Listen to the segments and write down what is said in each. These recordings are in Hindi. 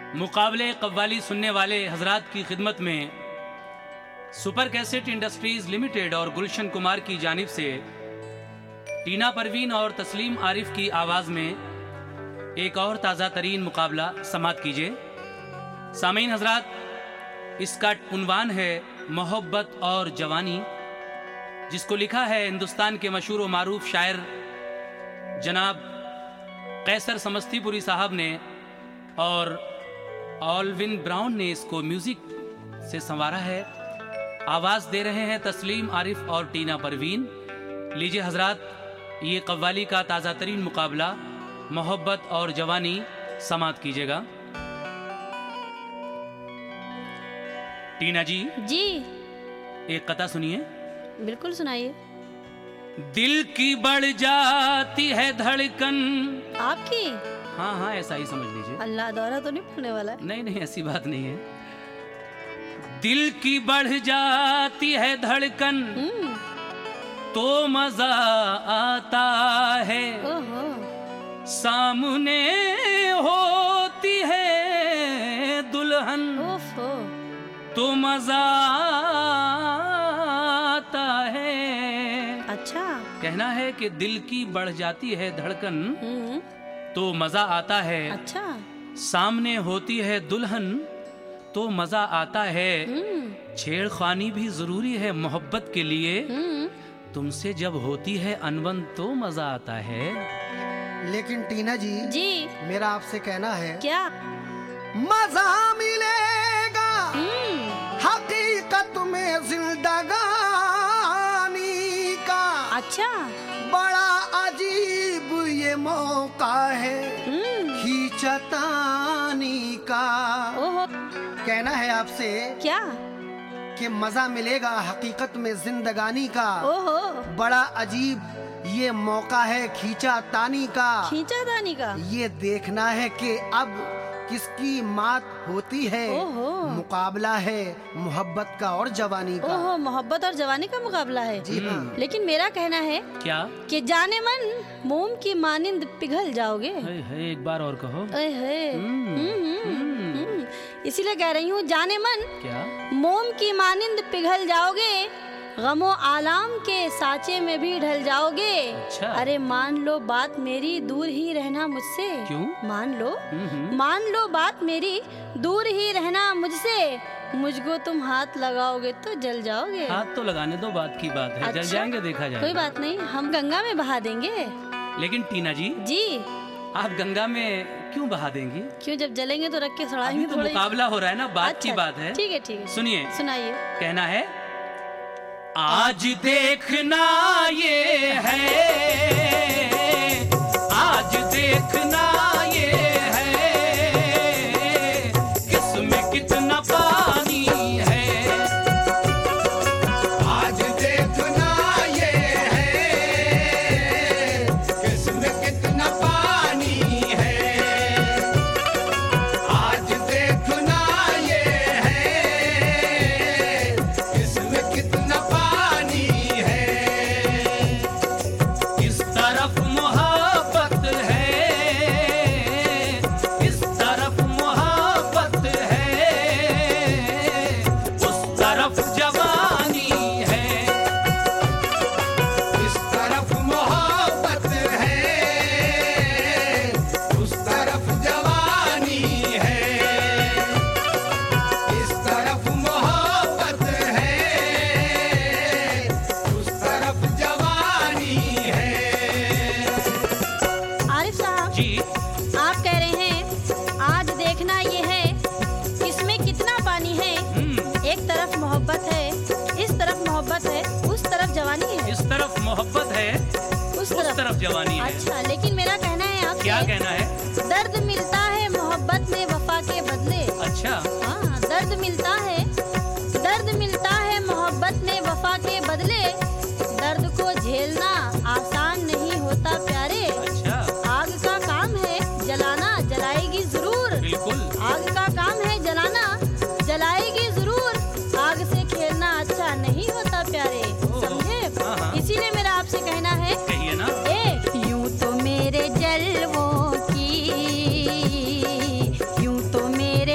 मुकाबले कव्वाली सुनने वाले हजरात की खिदमत में सुपर कैसेट इंडस्ट्रीज लिमिटेड और गुलशन कुमार की जानिब से टीना परवीन और तस्लीम आरिफ की आवाज़ में एक और ताज़ा तरीन मुकाबला समात कीजिए। सामीन हजरात, इसका उन्वान है मोहब्बत और जवानी, जिसको लिखा है हिंदुस्तान के मशहूर व मारूफ शायर जनाब कैसर समस्तीपुरी साहब ने, और ऑलविन ब्राउन ने इसको म्यूजिक से संवारा है। आवाज़ दे रहे हैं तस्लीम आरिफ और टीना परवीन। लीजिए हजरात, ये कव्वाली का ताज़ा तरीन मुकाबला मोहब्बत और जवानी समात कीजिएगा। टीना जी एक कथा सुनिए। बिल्कुल सुनाइए। दिल की बढ़ जाती है धड़कन। आपकी? हाँ हाँ, ऐसा ही समझ लीजिए। अल्लाह दौरा तो नहीं पड़ने वाला है? नहीं नहीं, ऐसी बात नहीं है। दिल की बढ़ जाती है धड़कन तो मजा आता है, ओहो। सामने होती है दुल्हन ओफो। तो मजा आता है। अच्छा। कहना है कि दिल की बढ़ जाती है धड़कन तो मजा आता है। अच्छा। सामने होती है दुल्हन तो मजा आता है। छेड़खानी भी जरूरी है मोहब्बत के लिए, तुमसे जब होती है अनबन तो मजा आता है। लेकिन टीना जी मेरा आपसे कहना है, क्या मजा मिलेगा हकीकत में जिंदगानी का। अच्छा। बड़ा अजीब ये मौका है खींचतानी का। ओहो। कहना है आपसे क्या कि मजा मिलेगा हकीकत में जिंदगानी का। ओहो। बड़ा अजीब ये मौका है खींचातानी का। खींचातानी का ये देखना है कि अब किसकी मात होती है। ओहो। मुकाबला है मोहब्बत का और जवानी का। ओहो, मोहब्बत और जवानी का मुकाबला है। जी हाँ। लेकिन मेरा कहना है क्या कि जाने मन मोम की मानिंद पिघल जाओगे। है एक बार और कहो। इसीलिए कह रही हूँ, जाने मन क्या मोम की मानिंद पिघल जाओगे, गमो आलाम के साँचे में भी ढल जाओगे। अच्छा। अरे मान लो बात मेरी, दूर ही रहना मुझसे। क्यों? मान लो बात मेरी, दूर ही रहना मुझसे। मुझको तुम हाथ लगाओगे तो जल जाओगे। हाथ तो लगाने दो, बात की बात है। अच्छा? जल जाएंगे, देखा जाएगा। कोई बात नहीं, हम गंगा में बहा देंगे। लेकिन टीना जी आप गंगा में क्यों बहा देंगी? क्यों, जब जलेंगे तो रख के सड़ाएंगे। अभी तो मुकाबला हो रहा है ना, बात अच्छा, की बात है। ठीक है ठीक है, सुनिए। सुनाइए। कहना है, आज देखना ये है, आज देखना ये है, किसमें कितना पानी है। आज देखना ये है, किसमें कितना पानी है। आज देखना ये है, किसमें कितना पानी है। इस तरफ मोहब्बत है, इस तरफ मोहब्बत है, उस तरफ जवानी है। इस तरफ मोहब्बत है, उस तरफ जवानी है। इस तरफ मोहब्बत है, उस तरफ जवानी है। आरिफ साहब जी आप कह रहे हैं आज देखना ये है, इसमें कितना पानी है। एक तरफ मोहब्बत है, इस तरफ मोहब्बत है, उस तरफ जवानी है। इस तरफ मोहब्बत है, उस उस तरफ जवानी है। अच्छा, लेकिन मेरा कहना है आपसे, क्या कहना है? दर्द मिलता है मोहब्बत में वफा के बदले। अच्छा, हाँ, दर्द मिलता है मोहब्बत में वफा के बदले। दर्द को झेलना आसान नहीं होता प्यारे। अच्छा, आग का काम है जलाना, जलाएगी जरूर। बिल्कुल। आग का काम है जलाना, जलाएगी जरूर। आग से खेलना अच्छा नहीं होता प्यारे, समझे? हाँ, हाँ। इसीलिए मेरा आपसे कहना है, कहिए ना। यूं तो मेरे जलवों की, यूं तो मेरे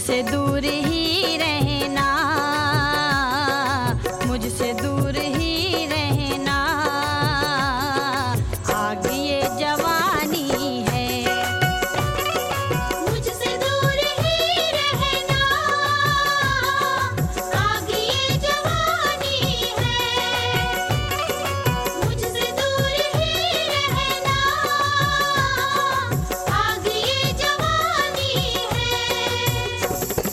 मुझसे दूर ही रहना, मुझसे दूर ही रहना, आग ये जवानी है। मुझसे दूर ही रहना, आग ये जवानी है। मुझसे दूर ही रहना, आग ये जवानी है।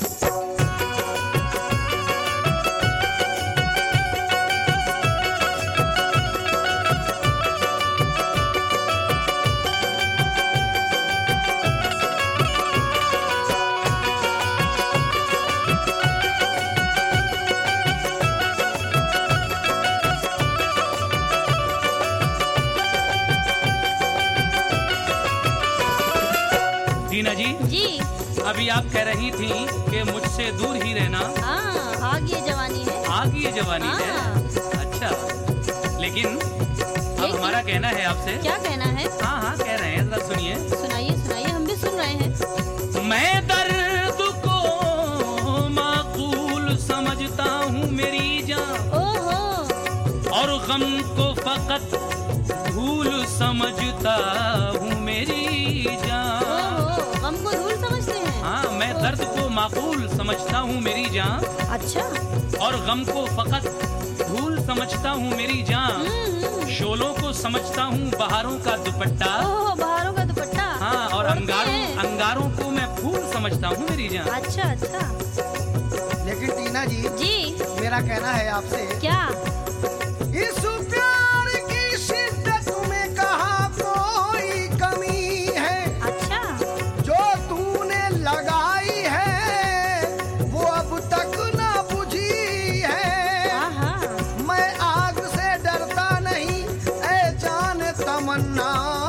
टीना जी, जी अभी आप कह रही थी कि मुझसे दूर ही रहना, हाँ, आग ये जवानी है। आग ये जवानी है। हाँ। अच्छा, लेकिन अब हमारा कहना है आपसे। क्या कहना है? हाँ हाँ कह रहे हैं, जरा सुनिए। सुनाइए सुनाइए, हम भी सुन रहे हैं। मैं दर्द को माकूल समझता हूँ मेरी जान, ओहो, और गम को फकत भूल समझता हूँ मेरी जान। ओहो, गम को धूल समझते हैं? हाँ, मैं दर्द को माकूल समझता हूँ मेरी जान, अच्छा। और गम को फकत भूल समझता हूँ मेरी जान। शोलों को समझता हूँ बहारों का दुपट्टा, ओहो, बहारों का दुपट्टा। हाँ, और ओढ़ते हैं। अंगारों को मैं फूल समझता हूँ मेरी जान। अच्छा अच्छा। लेकिन टीना जी, जी मेरा कहना है आपसे, क्या? इस प्यार की शिद्दत में कहाँ कोई कमी है, अच्छा, जो तूने लगाई है वो अब तक ना बुझी है। आहा, मैं आग से डरता नहीं ऐ जान तमन्ना,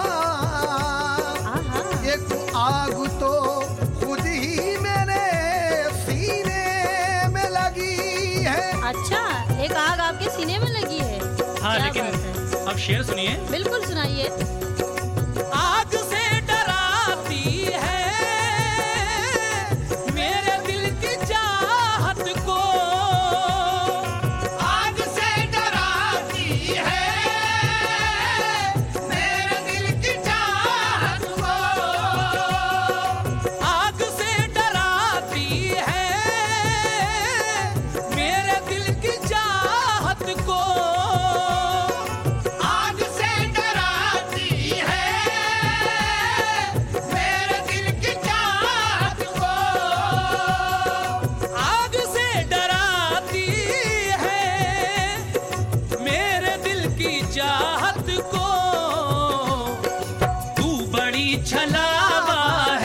आहा, एक आग तो खुद ही मेरे सीने में लगी है। अच्छा, एक आग आपके सीने में लगी है। हाँ, क्या लेकिन बात है? अब शेर सुनिए। बिल्कुल सुनाइए। आग से डराती है मेरे दिल की चाहत को, आग से डराती है मेरे दिल की चाहत को। आग से डराती है मेरे दिल की चाहत को, आग से डराती है मेरे दिल की चाहत को। आग से डराती है मेरे दिल की चाहत को। तू बड़ी छलावा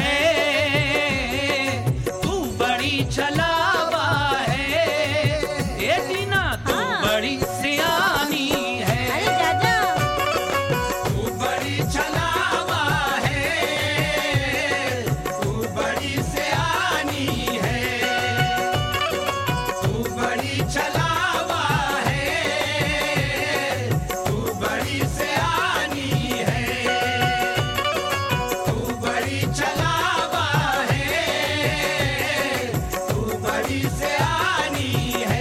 है, तू बड़ी छलावा है, ए टीना तू हाँ। बड़ी सियानी है। अरे जाजा, तू बड़ी छलावा है, तू बड़ी सियानी है। तू बड़ी छलावा है, तू बड़ी सियानी है। तू बड़ी छलावा है, तू बड़ी सियानी है।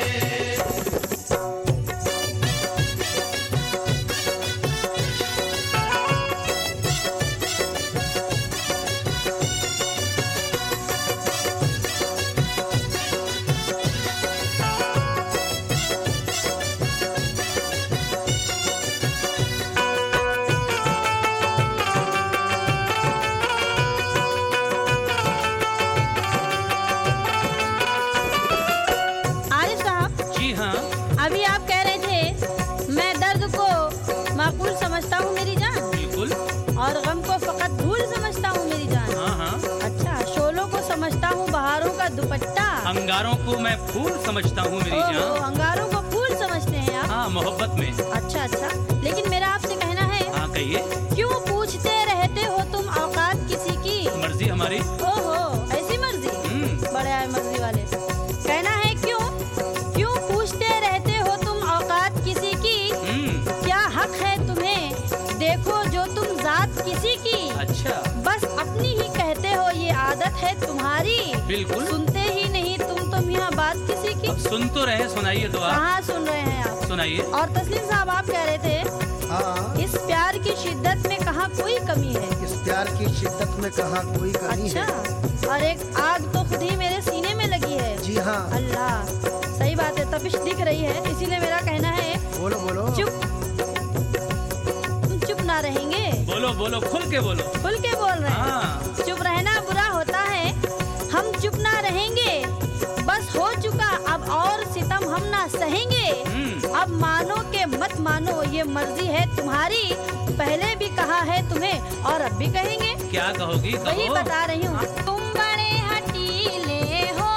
आरिफ साहब, जी हाँ, अभी आप कह रहे थे मैं दर्द को माकूल समझता हूँ मेरी जान, बिल्कुल। और गम को फकत भूल समझता हूँ मेरी जान। हाँ हाँ, अच्छा, शोलों को समझता हूँ बहारों का दुपट्टा, अंगारों को मैं फूल समझता हूँ मेरी ओहो, जान। अंगारों को फूल समझते हैं आप। हाँ, मोहब्बत में। अच्छा अच्छा, लेकिन मेरा आपसे कहना है, हाँ कहिए। क्यों पूछते रहते हो तुम औकात किसी की? मर्जी हमारी। ओहो, ऐसी मर्जी? बड़े आए मर्जी वाले। कहना है क्यों क्यों पूछते रहते हो तुम औकात किसी की? क्या हक है तुम्हें देखो जो तुम जात किसी की? अच्छा, बस अपनी ही कहते हो ये आदत है तुम्हारी। बिल्कुल। सुनते ही नहीं तुम तो मियाँ बात किसी की। अब सुन तो रहे, सुनाइए तो आप। कहाँ सुन रहे हैं आप? सुनाइए। और तस्लीम साहब आप कह रहे थे हाँ, इस प्यार की शिद्दत में कहाँ कोई कमी है। इस प्यार की शिद्दत में कहाँ कोई कमी अच्छा, है। और एक आग तो खुद ही मेरे सीने में लगी है। जी हाँ, अल्लाह, सही बात है, तपिश दिख रही है, इसीलिए मेरा कहना है बोलो बोलो। चुप, तुम चुप ना रहेंगे। बोलो बोलो, खुल के बोलो। खुल के बोल रहे हैं। हाँ। चुप रहना बुरा होता है, हम चुप ना रहेंगे, बस हो चुका अब और सितम हम ना सहेंगे। अब मानो के मत मानो ये मर्जी है तुम्हारी, पहले भी कहा है तुम्हें और अब भी कहेंगे। क्या कहोगी? वही कहो। बता रही हूँ। तुम बड़े हटीले हो,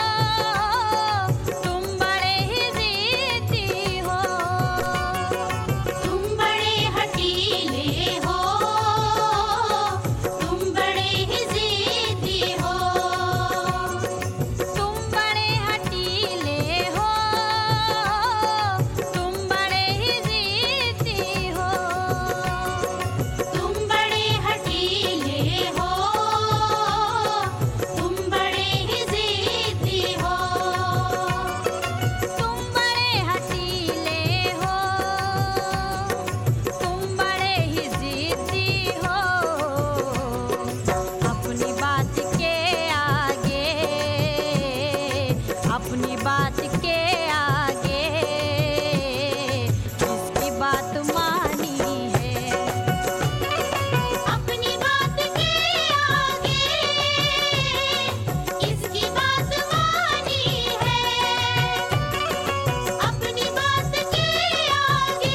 तुम बड़े ही ज़िद्दी हो, तुम बड़े हटीले हो, तुम बड़े ही ज़िद्दी हो, तुम बड़े हटीले हो, तुम बड़े ही ज़िद्दी हो, तुम बड़े हटीले हो, तुम बड़े ही ज़िद्दी हो, तुम बड़े हटीले हो, तुम बड़े ही ज़िद्दी हो, अपनी बात के आगे, अपनी बात के आगे इसकी बात मानी है, अपनी बात के आगे इसकी बात मानी है, अपनी बात के आगे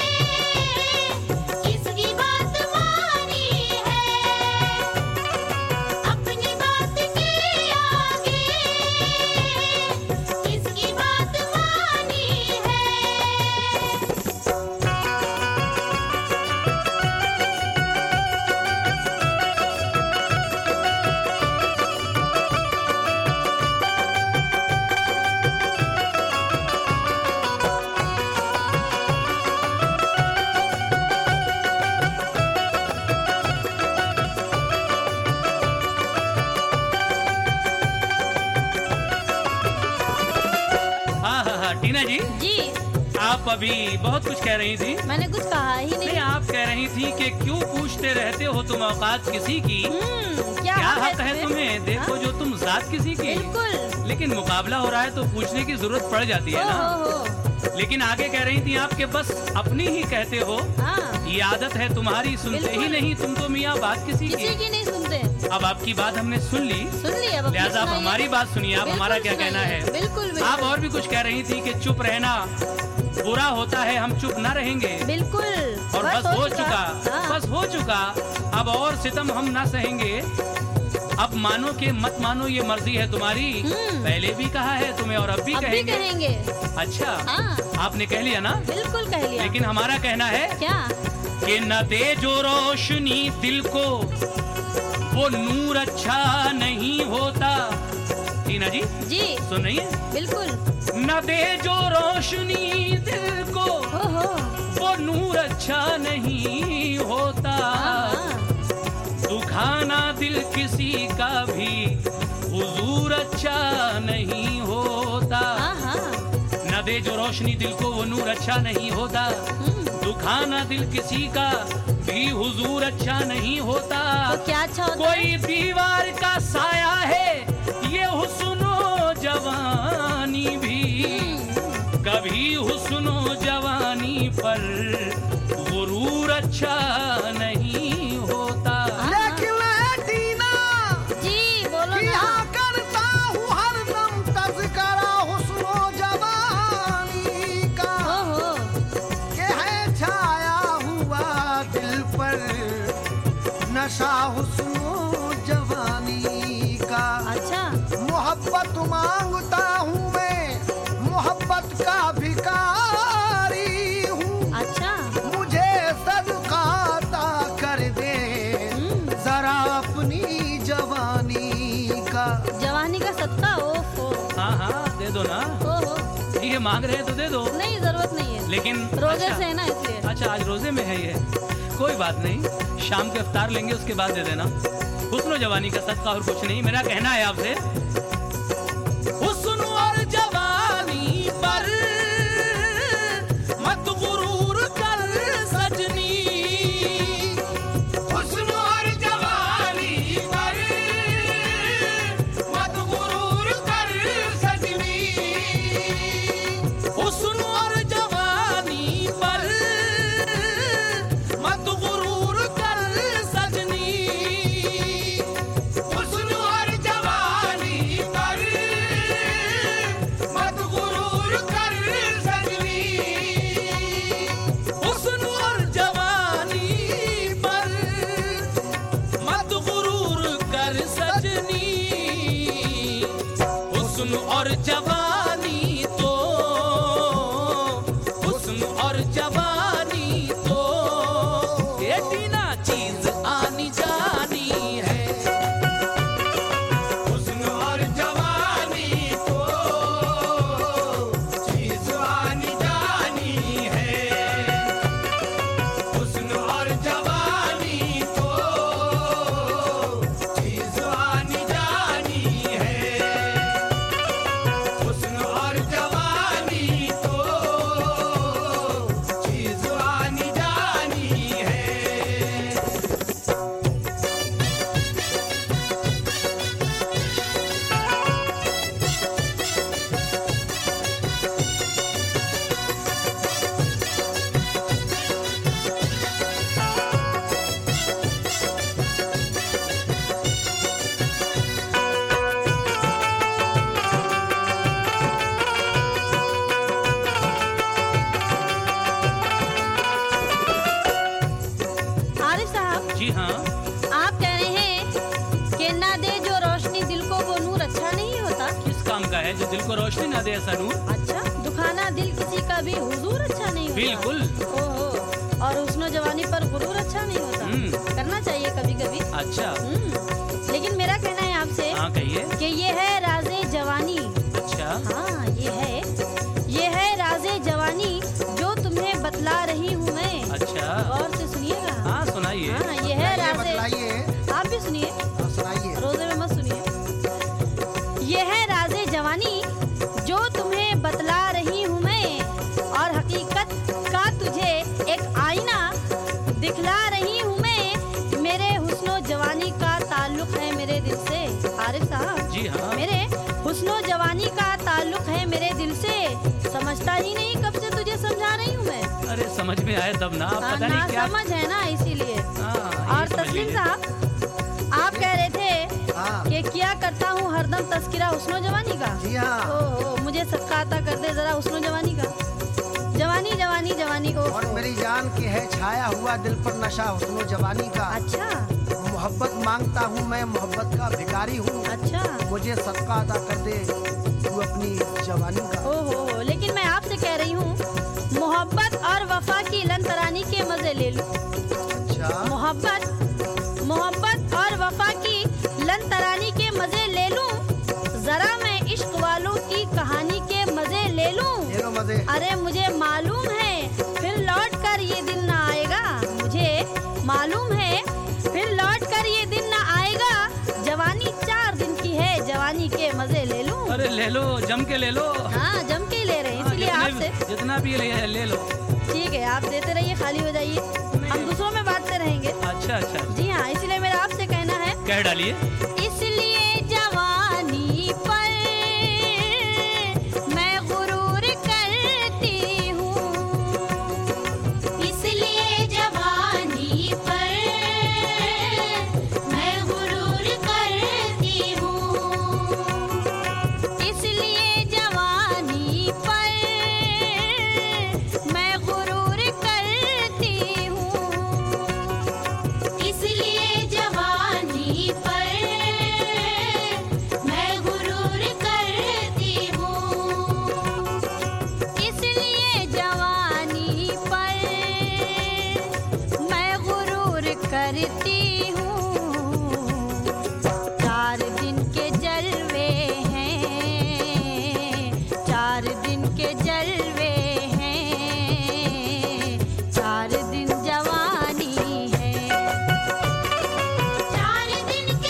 इसकी बात मानी है, अपनी बात के आगे इसकी बात मानी है। हाँ हाँ हाँ, टीना जी, जी, आप अभी बहुत कुछ कह रही थी। मैंने कुछ कहा ही नहीं, नहीं। आप कह रही थी कि क्यों पूछते रहते हो तुम औकात किसी की। क्या क्या हक हक है तुम्हें? देखो जो तुम जात किसी की। बिल्कुल। लेकिन मुकाबला हो रहा है तो पूछने की जरूरत पड़ जाती है ना। हो। लेकिन आगे कह रही थी आप के बस अपनी ही कहते हो, हाँ, ये आदत है तुम्हारी, सुनते ही बिल्कुल। नहीं तुम तो मियाँ बात किसी किसी की। की नहीं सुनते। अब आपकी बात हमने सुन ली, सुन लिया, अब अपनी लिहाजा आप सुनाइए। हमारी बात सुनिए। आप बिल्कुल हमारा क्या कहना सुनाइए। है? बिल्कुल बिल्कुल। आप और भी कुछ कह रही थी कि चुप रहना बुरा होता है, हम चुप ना रहेंगे, बिल्कुल। और बस हो चुका, हाँ। बस हो चुका, अब और सितम हम ना सहेंगे। अब मानो के मत मानो ये मर्जी है तुम्हारी, पहले भी कहा है तुम्हें और अब भी अब भी कहेंगे। कहेंगे। अच्छा, हाँ, आपने कह लिया ना। बिल्कुल कह लिया। लेकिन हमारा कहना है क्या? कि न दे जो रोशनी दिल को वो नूर अच्छा नहीं होता। टीना जी जी, सुन रही है? बिल्कुल। न दे जो रोशनी दिल को ओहो। वो नूर अच्छा नहीं होता। हाँ, दुखाना दिल किसी का भी हुजूर अच्छा नहीं होता। हाँ, हाँ। न दे जो रोशनी दिल को वो नूर अच्छा नहीं होता। दुखाना दिल किसी का भी हुजूर अच्छा नहीं होता। तो क्या अच्छा होता है? कोई दीवार का साया है ये हुस्नो जवानी भी, कभी हुस्नो जवानी पर गुरूर अच्छा नहीं होता। लेकिन है टीना, जी, बोलो किया ना। करता हूँ हरदम तज़किरा हुस्नो जवानी का, ओहो। के है छाया हुआ दिल पर नशा हुस्नो जवानी का। अच्छा, मोहब्बत मांगता हूँ मैं, मोहब्बत का भिखारी हूँ, अच्छा। मुझे सदका अता कर दे जरा अपनी जवानी का। जवानी का सदका। ओहो। हाँ हाँ, दे दो ना। ओहो। ठीक है, मांग रहे हैं तो दे दो। नहीं, जरूरत नहीं है। लेकिन रोजे अच्छा, से है ना, इसलिए। अच्छा आज रोजे में है ये, कोई बात नहीं, शाम के इफ्तार लेंगे उसके बाद दे देना। हुस्न जवानी का सदका और कुछ नहीं। मेरा कहना है आपसे, हुस्न और जवानी पर मत गुरूर कर सजनी, हुस्न और जवानी पर मत गुरूर कर सजनी, हुस्न और जवानी पर मत गुरूर कर सजनी, हुस्न और जवानी पर मत गुरूर कर सजनी, हुस्न और जवानी पर मत गुरूर कर सजनी, हुस्न और जवानी तो, हुस्न और जवानी तो ये टीना चीज आनी जानी है। हुस्न और जवानी को चीज आनी जानी है, हुस्न और जवानी को चीज आनी जानी है, हुस्न और जवानी को चीज आनी जानी है। आरिफ साहब, जी हाँ, आप कह रहे हैं कि ना दे जो रोशनी दिल को वो नूर अच्छा नहीं होता। किस काम का है जो दिल को रोशनी ना दे ऐसा नूर? अच्छा, दुखाना दिल किसी का भी हुजूर अच्छा नहीं होता। बिल्कुल। ओहो, और हुस्न जवानी पर गुरूर अच्छा नहीं होता। करना चाहिए कभी कभी। अच्छा, लेकिन मेरा कहना है आपसे हाँ कहिए। कि ये है राज़े जवानी। अच्छा, हाँ, ये है राज़े जवानी जो तुम्हें बतला रही हूँ मैं। अच्छा, गौर से सुनिएगा। हाँ सुनाइए। हाँ, ये है राज़े, बतलाइए, आप भी सुनिए, सुनाइए। रोजे में मत सुनिए। ये है राज़े जवानी जो तुम्हें बतला रही हूँ मैं, और हकीकत का तुझे एक आईना दिखला रही हूँ मैं। मेरे हुस्नो जवानी का ताल्लुक है मेरे दिल से। आरिफ साहब, जी हाँ, मेरे हुस्नो जवानी का ताल्लुक है मेरे दिल से। समझता ही नहीं कब से तुझे समझा रही हूँ मैं। अरे समझ में आए तब ना, हाँ, पता ना नहीं क्या। समझ है ना, इसीलिए। हाँ, और ये समझ तस्लीम लीजिए। साहब, आप कह रहे थे हाँ कि क्या करता हूँ हरदम तस्किरा हुस्नो जवानी का। जी हाँ। ओहो, मुझे सदका अता कर दे जरा हुस्नो जवानी का। जवानी जवानी जवानी, ओ और मेरी जान की है छाया हुआ दिल पर नशा हुस्नो जवानी का। अच्छा मोहब्बत मांगता हूँ मैं, मोहब्बत का भिखारी हूँ, अच्छा, मुझे सदका अदा कर दे तू अपनी जवानी का। ओहो, लेकिन मैं आपसे कह रही हूँ मोहब्बत और वफा की लन तरानी के मजे ले लूं। अच्छा, मोहब्बत और वफा की लन तरानी के मजे ले लूं। जरा मैं इश्क वालों की कहानी के मजे ले लूं। ले लो मजे। अरे मुझे मालूम है फिर लौट कर ये दिन ना आएगा। मुझे मालूम है फिर लौट कर ये दिन ना आएगा। जवानी 4 दिन की है, जवानी के मजे ले लूं। अरे ले लो, जम के ले लो। हाँ, जम के ही ले रहे हैं, हाँ, इसलिए आपसे। जितना भी ले लो। ठीक है, आप देते रहिए, खाली हो जाइए, हम दूसरों में बांटते रहेंगे। अच्छा अच्छा, जी हाँ, इसलिए मेरा आपसे कहना है, कह डालिए। इसलिए जवानी पर मैं गुरूर करती हूँ। इसलिए जवानी पर मैं गुरूर करती हूँ। इसलिए जवानी पर मैं गुरूर करती हूँ। इसलिए जवानी पर मैं गुरूर करती हूँ। इसलिए जवानी पर मैं गुरूर करती हूँ। 4 दिन के जलवे हैं, 4 दिन के जलवे हैं, 4 दिन जवानी है। 4 दिन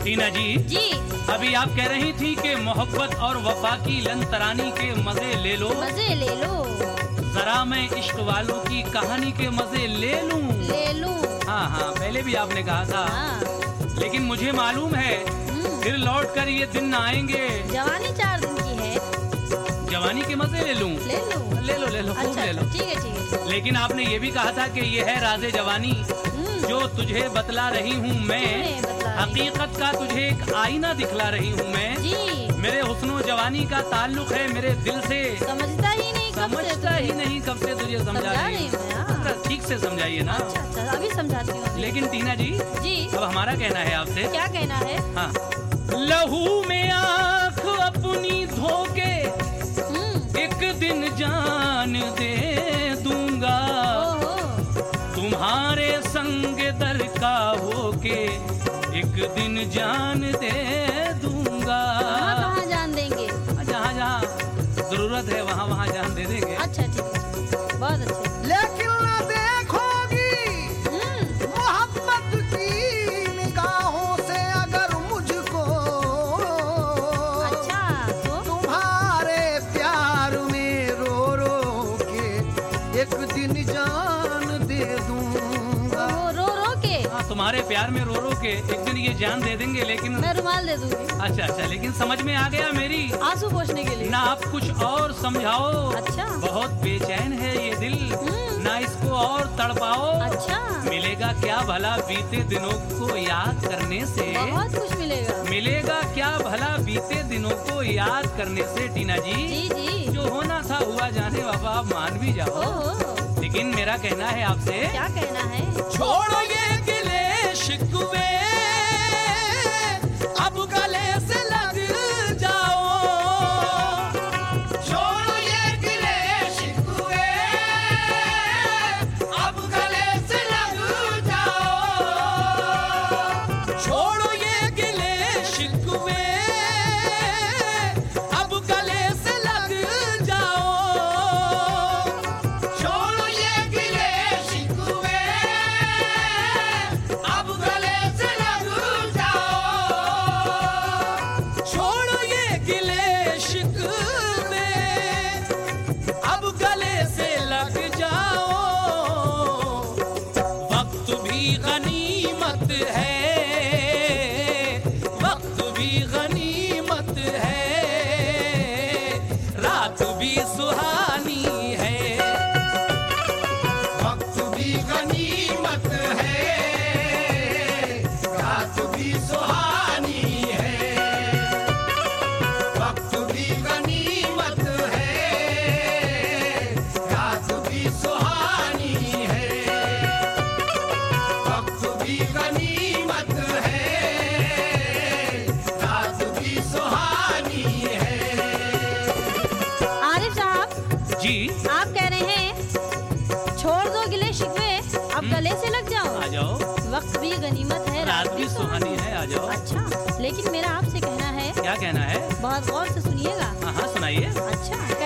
टीना जी, अभी आप कह रही थी कि मोहब्बत और वफा की लन तरानी के मजे ले लो, मजे ले लो, जरा मैं इश्क वालों की कहानी के मजे ले लूं। हाँ हाँ, पहले भी आपने कहा था। हाँ। लेकिन मुझे मालूम है फिर लौट कर ये दिन न आएंगे। जवानी 4 दिन की है, जवानी के मजे ले लूं। ले लो खूब अच्छा, ले लो। ठीक है। लेकिन आपने ये भी कहा था कि ये है राज़े जवानी जो तुझे बतला रही हूँ मैं, हकीकत का तुझे एक आईना दिखला रही हूँ मैं जी। मेरे हुस्नो जवानी का ताल्लुक है मेरे दिल से, समझता ही नहीं कब से तुझे समझा रही हूँ। ठीक से समझाइए ना। अच्छा, अभी समझाती हूँ। लेकिन टीना जी, अब हमारा कहना है आपसे। क्या कहना है? हाँ, लहू में आँख अपनी धोके एक दिन जान दे दूंगा, तुम्हारे संग दर का होके एक दिन जान दे दूंगा। कहाँ जान देंगे? जहाँ जहाँ जरूरत है वहाँ वहाँ जान दे देंगे। अच्छा, ठीक है, बहुत अच्छे। लेकिन न देखोगी मोहब्बत की निगाहों से अगर मुझको, अच्छा, तो तुम्हारे प्यार में रो रो के एक दिन जान दे दूंगा। रो के? हाँ, तुम्हारे प्यार में रो रो के एक दिन ये जान दे देंगे। लेकिन मैं रुमाल दे दूंगी। अच्छा, लेकिन समझ में आ गया मेरी, आंसू पोंछने के लिए। ना आप कुछ और समझाओ। अच्छा। बहुत बेचैन है ये दिल, ना इसको और तड़पाओ। अच्छा। मिलेगा क्या भला बीते दिनों को याद करने से? बहुत कुछ मिलेगा क्या भला बीते दिनों को याद करने से? टीना जी, जी। जो होना था हुआ, जाने बाबा आप मान भी जाओ। लेकिन मेरा कहना है आपसे। क्या कहना है? छोड़ो ये गिले शिकवे, अब गले से लग जाओ। छोड़ो ये गिले शिकवे, अब गले से लग जाओ। छोड़ो ये गिले शिकवे, अब गले से लग जाओ। छोड़ो ये गिले शिकवे, अब गले से लग जाओ। छोड़ो ये गिले शिकवे, अब गले से लग जाओ। वक्त भी गनीमत है, वक्त भी गनीमत है, रात भी सुहानी है। वक्त भी गनीमत है, रात भी सुहानी है। वक्त भी गनीमत है, रात भी सुहानी है। वक्त भी गनीमत है, रात भी सुहानी है। आरिफ साहब जी, आप कह रहे हैं छोड़ दो गिले शिकवे, अब गले से लग जाओ। आ जाओ। वक्त भी गनीमत है, रात भी सुहानी है, आ जाओ। अच्छा, लेकिन मेरा आपसे कहना है। क्या कहना है? बहुत गौर से सुनिएगा। हाँ, सुनाइए। अच्छा,